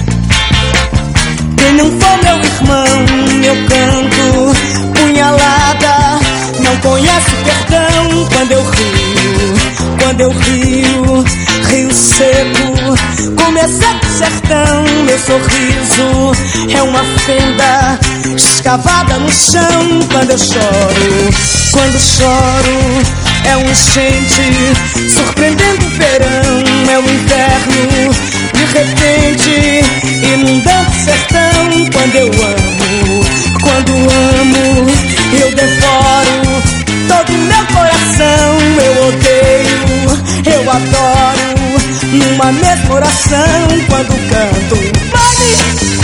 Quem não for meu irmão, eu canto punhalada. Não conhece perdão quando eu rio. Quando eu rio, rio seco. Como é seco o sertão, meu sorriso é uma fenda escavada no chão. Quando eu choro, quando choro, é um enchente surpreendendo o verão. É o inverno, de repente, inundando o sertão. Quando eu amo, quando amo, eu devoro todo o meu coração. Eu odeio, eu adoro, numa mesma oração. Quando canto, vai!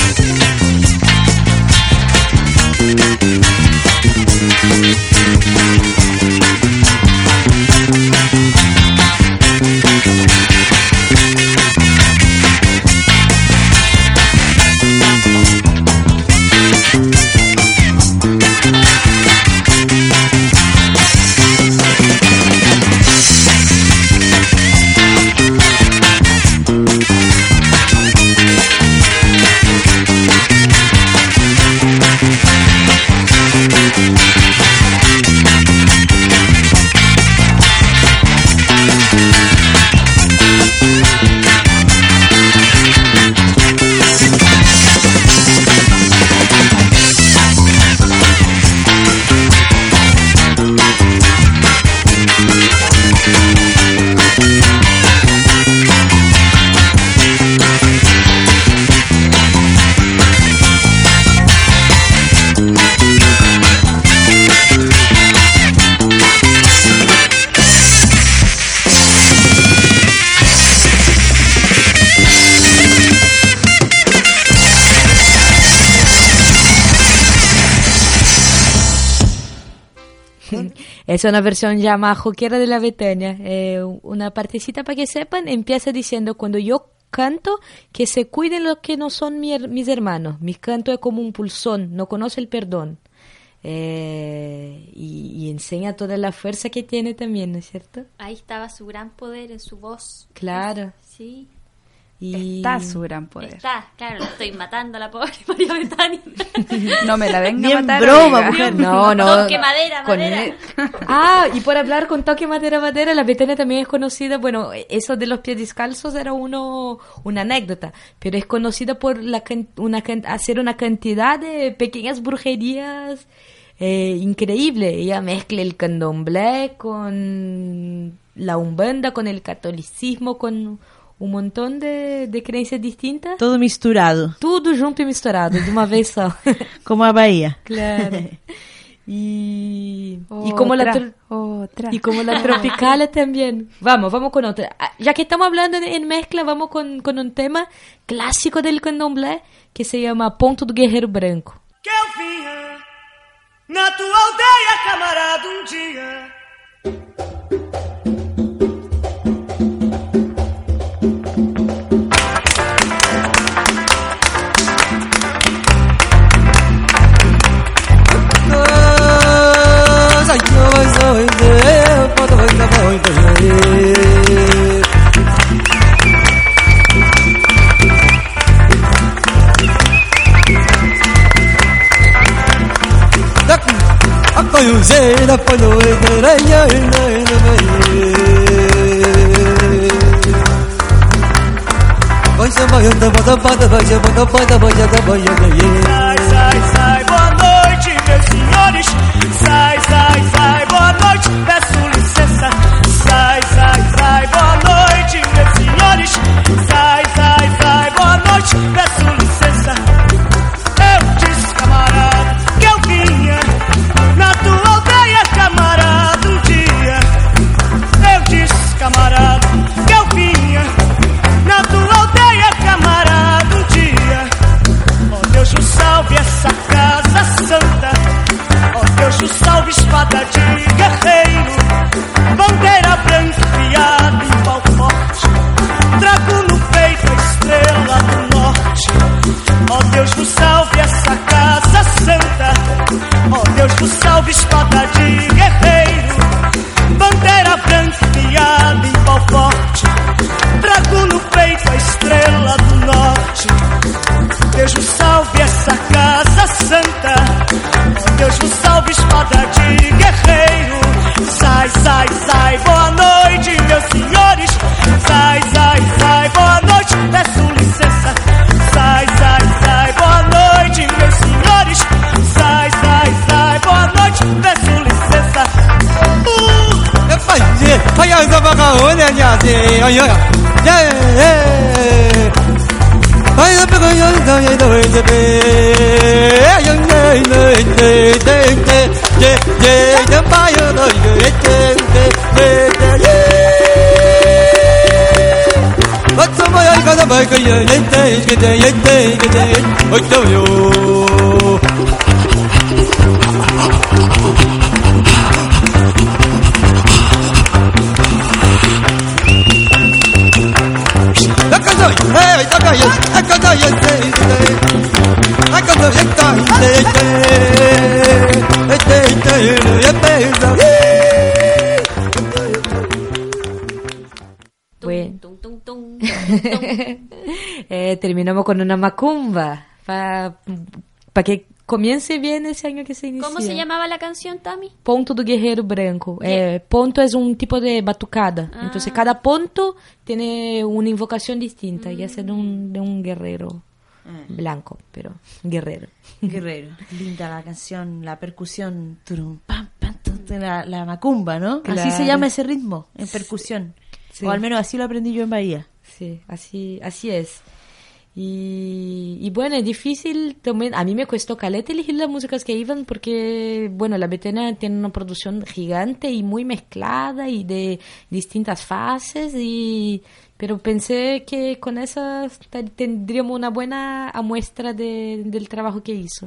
Es una versión ya más joquera de la Betania. Eh, una partecita para que sepan, empieza diciendo: cuando yo canto, que se cuiden los que no son mi, mis hermanos. Mi canto es como un pulsón, no conoce el perdón. Eh, y, y enseña toda la fuerza que tiene también, ¿no es cierto? Ahí estaba su gran poder en su voz. Claro. Sí. Y... Está su gran poder. Está, claro, la estoy matando a la pobre María Betania. No me la venga Bien a matar. broma, oiga. mujer. No, no. Toque madera, con madera. el- Ah, y por hablar con toque madera, madera, la Betania también es conocida, bueno, eso de los pies descalzos era uno, una anécdota, pero es conocida por la can- una can- hacer una cantidad de pequeñas brujerías eh, increíble. Ella mezcla el candomblé con la umbanda, con el catolicismo, con un montón de, de creencias distintas. Todo misturado. Tudo junto e misturado, de uma vez só. Como a Bahía. Claro. Y, Otra, y como la tro- otra. y como la Tropicala también. Vamos, vamos con otra. Ah, ya que estamos hablando en, en mezcla, vamos con, con un tema clásico del candomblé que se llama Ponto do Guerreiro Branco. Que eu vinha na tua aldeia, camarada, um dia. Sai, sai, sai, boa noite, meus senhores. Sai, sai, sai, boa noite, peço licença. Sai, sai, sai, boa noite, meus senhores. Sai, sai, sai, boa noite, peço licença. Eu disse, camarada, que eu vinha na tua aldeia, camarada, um dia. Eu disse, camarada, que eu vinha na tua aldeia, camarada, um dia. Oh Deus, o salve essa casa santa. Oh Deus, o salve espada de guerreiro, bandeira branca enfiada em pau forte, trago no peito a estrela do norte. Oh Deus, o salve essa casa santa. Oh Deus, o salve espada de guerreiro, bandeira branca enfiada em pau forte, trago no peito a estrela do norte. Deus o salve essa casa santa. Oh Deus o salve espada de guerreiro. Sai, sai, sai, boa noite, meus senhores. Sai, sai, sai, boa noite, peço licença. Sai, sai, sai, boa noite, meus senhores. Sai, sai, sai, boa noite, peço licença. Uh! Bueno. Tum, tum, tum, tum, tum. Eh, terminamos con una macumba para que comience bien ese año que se inicia. ¿Cómo se llamaba la canción, Tami? Ponto do Guerreiro Branco. Eh, ponto es un tipo de batucada. Ah. Entonces cada punto tiene una invocación distinta. Mm. Y es de un, de un guerrero Ah. blanco, pero guerrero. Guerrero. Linda la canción, la percusión. Turum, pam, pam, tum, tum, la, la macumba, ¿no? Claro. Así se llama ese ritmo, en percusión. Sí. O al menos así lo aprendí yo en Bahía. Sí, así, así es. Y, y bueno, es difícil también. A mí me costó caleta elegir las músicas que iban porque, bueno, la Betania tiene una producción gigante y muy mezclada y de distintas fases. Y, pero pensé que con esas te- tendríamos una buena muestra de, del trabajo que hizo.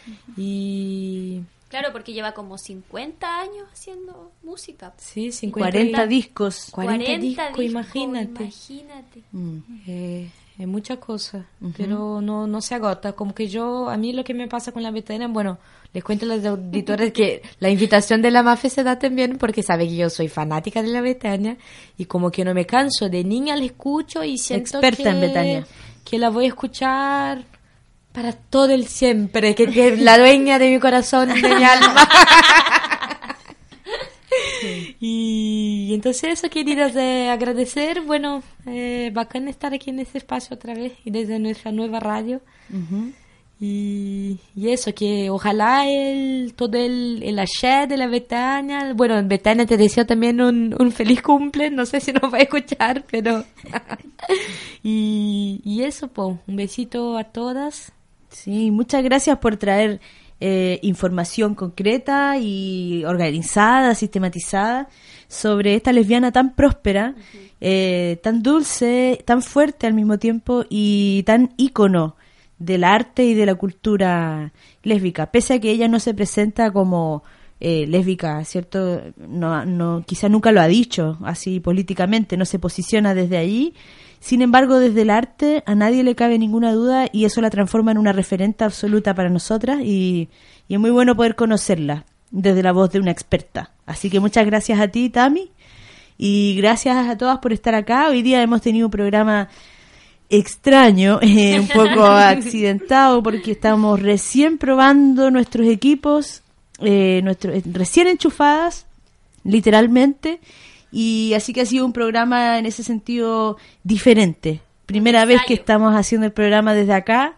Y Claro, porque lleva como cincuenta años haciendo música. sí, cincuenta cuarenta y- discos. cuarenta discos, discos, imagínate. imagínate. Mm. Eh, es mucha cosa, pero no, no se agota. Como que yo, a mí lo que me pasa con la Betania, bueno, les cuento a los auditores que la invitación de la Mafe se da también porque sabe que yo soy fanática de la Betania y como que no me canso, de niña la escucho y siento Experta que, en Betania. que la voy a escuchar para todo el siempre, que, que es la dueña de mi corazón, de mi alma. Y, y entonces eso, queridas, de agradecer, bueno, eh, bacán estar aquí en este espacio otra vez y desde nuestra nueva radio. Ujú. Y, y eso, que ojalá el, todo el, el axé de la Betania, bueno, Betania te deseo también un, un feliz cumple, no sé si nos va a escuchar, pero... y, y eso, po, un besito a todas. Sí, muchas gracias por traer eh, información concreta y organizada, sistematizada sobre esta lesbiana tan próspera, uh-huh. eh, tan dulce, tan fuerte al mismo tiempo y tan ícono del arte y de la cultura lésbica, pese a que ella no se presenta como eh, lésbica, ¿cierto? No, no, quizá nunca lo ha dicho así políticamente, no se posiciona desde allí. Sin embargo, desde el arte a nadie le cabe ninguna duda y eso la transforma en una referente absoluta para nosotras y, y es muy bueno poder conocerla desde la voz de una experta. Así que muchas gracias a ti, Tami, y gracias a todas por estar acá. Hoy día hemos tenido un programa extraño, eh, un poco accidentado porque estamos recién probando nuestros equipos, eh, nuestro, eh, recién enchufadas, literalmente, y así que ha sido un programa en ese sentido diferente. Primera vez que estamos haciendo el programa desde acá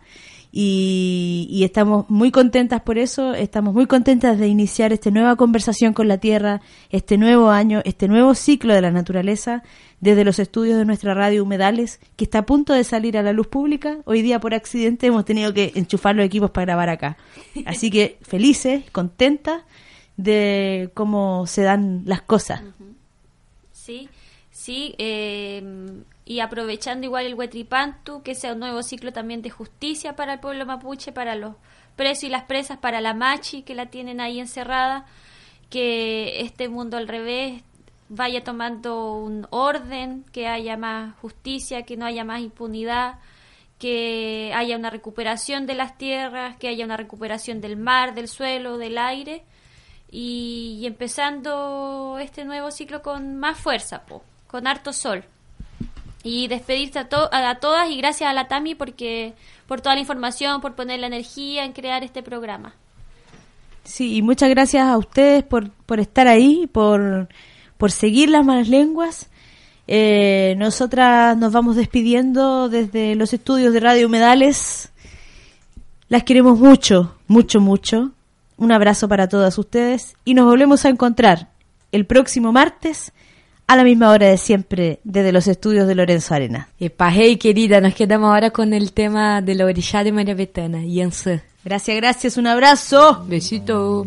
y, y estamos muy contentas por eso, estamos muy contentas de iniciar esta nueva conversación con la Tierra, este nuevo año, este nuevo ciclo de la naturaleza, desde los estudios de nuestra radio Humedales, que está a punto de salir a la luz pública. Hoy día por accidente hemos tenido que enchufar los equipos para grabar acá. Así que felices, contentas de cómo se dan las cosas. Sí, sí, eh, y aprovechando igual el Huetripantu, que sea un nuevo ciclo también de justicia para el pueblo mapuche, para los presos y las presas, para la machi que la tienen ahí encerrada, que este mundo al revés vaya tomando un orden, que haya más justicia, que no haya más impunidad, que haya una recuperación de las tierras, que haya una recuperación del mar, del suelo, del aire, y, y empezando este nuevo ciclo con más fuerza, po, con harto sol. Y despedirte a, to- a, a todas y gracias a la Tami porque por toda la información, por poner la energía en crear este programa. Sí, y muchas gracias a ustedes por, por estar ahí, por... por seguir las malas lenguas. Eh, nosotras nos vamos despidiendo desde los estudios de Radio Humedales. Las queremos mucho, mucho, mucho. Un abrazo para todas ustedes y nos volvemos a encontrar el próximo martes a la misma hora de siempre desde los estudios de Lorenzo Arena. Epa, hey querida, nos quedamos ahora con el tema de la orilla de María Betana, Yansa. Gracias, gracias, un abrazo. Besito.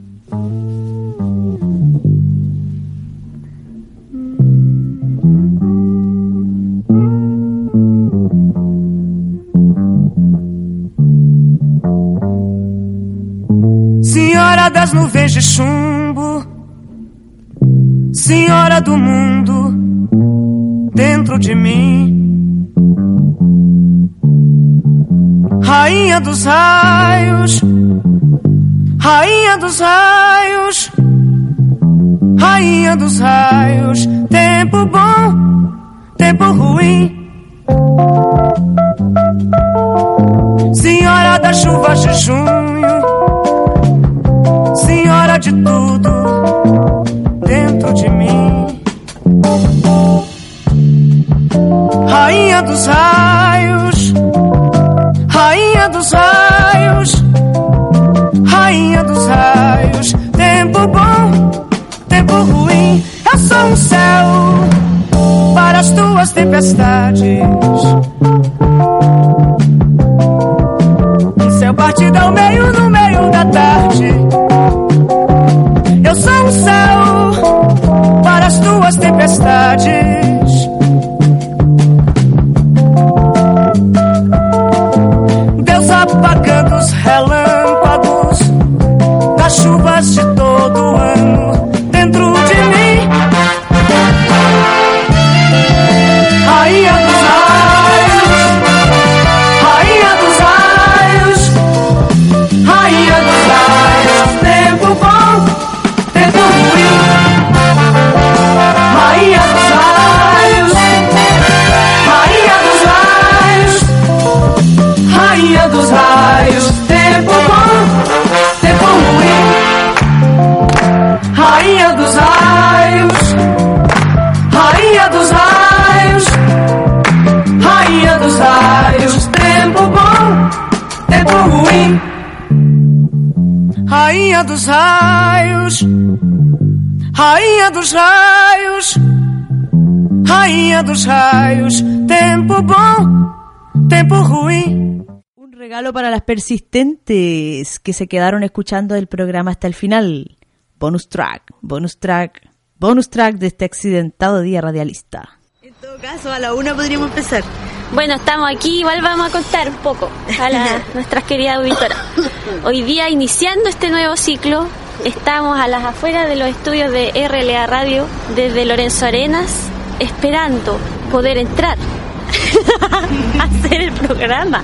Senhora das nuvens de chumbo, senhora do mundo dentro de mim, rainha dos raios, rainha dos raios, rainha dos raios, tempo bom, tempo ruim, senhora das chuvas de junho, senhora de tudo dentro de mim, rainha dos raios, rainha dos raios, rainha dos raios, tempo bom, tempo ruim, eu sou um céu para as tuas tempestades, um céu partido ao meio no meio da tarde. Eu dos raios, rainha dos raios, rainha dos raios, tempo bom, tempo ruim. Un regalo para las persistentes que se quedaron escuchando el programa hasta el final. Bonus track, bonus track, bonus track de este accidentado día radialista. En todo caso, a la una podríamos empezar. Bueno, estamos aquí, igual vamos a contar un poco a la, nuestras queridas auditoras. Hoy día, iniciando este nuevo ciclo, estamos a las afueras de los estudios de R L A Radio, desde Lorenzo Arenas, esperando poder entrar a hacer el programa.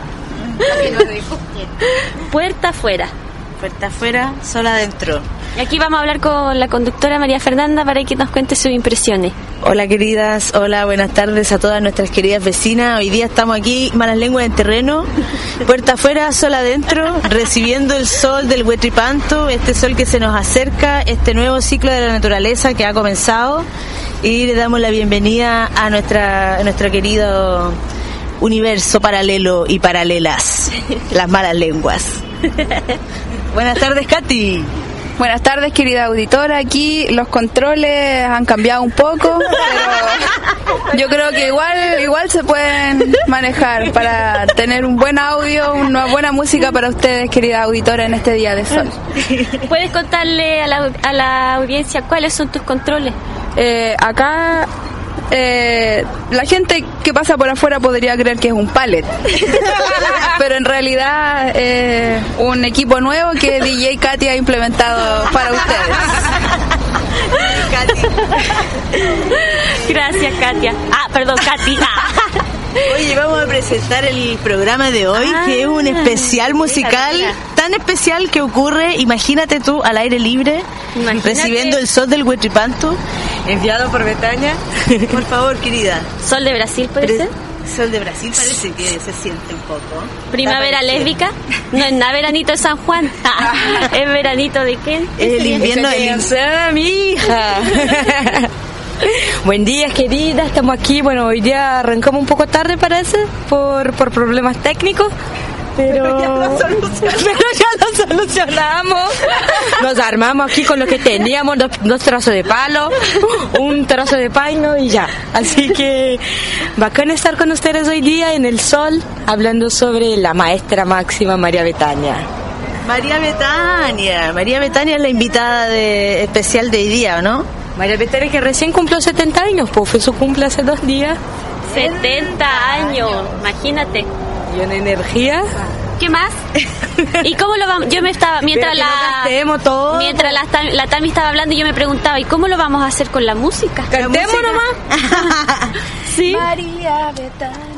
Puerta afuera. Puerta afuera, sola adentro. Y aquí vamos a hablar con la conductora María Fernanda para que nos cuente sus impresiones. Hola queridas, hola, buenas tardes a todas nuestras queridas vecinas. Hoy día estamos aquí, malas lenguas en terreno, puerta afuera, sol adentro, recibiendo el sol del Huetripanto, este sol que se nos acerca, este nuevo ciclo de la naturaleza que ha comenzado, y le damos la bienvenida a nuestra, a nuestro querido universo paralelo y paralelas, las malas lenguas. Buenas tardes, Katy. Buenas tardes, querida auditora. Aquí los controles han cambiado un poco, pero yo creo que igual igual se pueden manejar para tener un buen audio, una buena música para ustedes, querida auditora, en este día de sol. ¿Puedes contarle a la, a la audiencia cuáles son tus controles? Eh, acá eh, la gente que pasa por afuera podría creer que es un pallet, pero en realidad es eh, un equipo nuevo que D J Katy ha implementado para ustedes. Gracias, Katia. Ah, perdón, Katy. Ah. Oye, vamos a presentar el programa de hoy, ah, que es un especial musical, mira, mira. tan especial que ocurre, imagínate tú, al aire libre, imagínate, recibiendo el sol del Huetripanto, enviado por Betania. Por favor, querida. ¿Sol de Brasil puede Pre- ser? Sol de Brasil parece que se siente un poco. ¿Primavera lésbica? No es nada veranito de San Juan. Ah, ¿es veranito de qué? Es el invierno de Lanzada, mi hija. Buen día, querida, estamos aquí. Bueno, hoy día arrancamos un poco tarde, parece, por, por problemas técnicos. Pero, pero, ya lo solucionamos. pero ya lo solucionamos. Nos armamos aquí con lo que teníamos, dos, dos trozos de palo, un trozo de paino y ya. Así que bacán estar con ustedes hoy día en el sol, hablando sobre la maestra máxima María Betania. María Betania, María Betania es la invitada de, especial de hoy día, ¿o no? María Betania, que recién cumplió setenta años, pues fue su cumple hace dos días. setenta años, imagínate. Y una energía. ¿Qué más? ¿Y cómo lo vamos? Yo me estaba, mientras Pero la no todo. mientras la, la Tami estaba hablando, yo me preguntaba, ¿y cómo lo vamos a hacer con la música? Cantemos nomás. Sí. María Betania.